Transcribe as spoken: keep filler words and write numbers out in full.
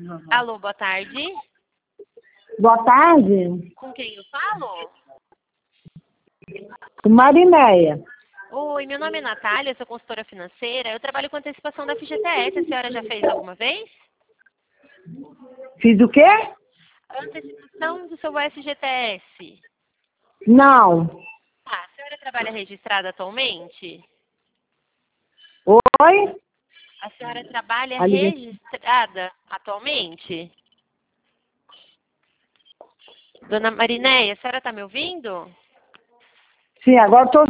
Alô, boa tarde. Boa tarde. Com quem eu falo? Marinéia. Oi, meu nome é Natália, sou consultora financeira. Eu trabalho com antecipação da F G T S. A senhora já fez alguma vez? Fiz o quê? Antecipação do seu F G T S. Não. Ah, a senhora trabalha registrada atualmente? Oi? A senhora trabalha Ali. registrada atualmente? Dona Marinéia, a senhora está me ouvindo? Sim, agora estou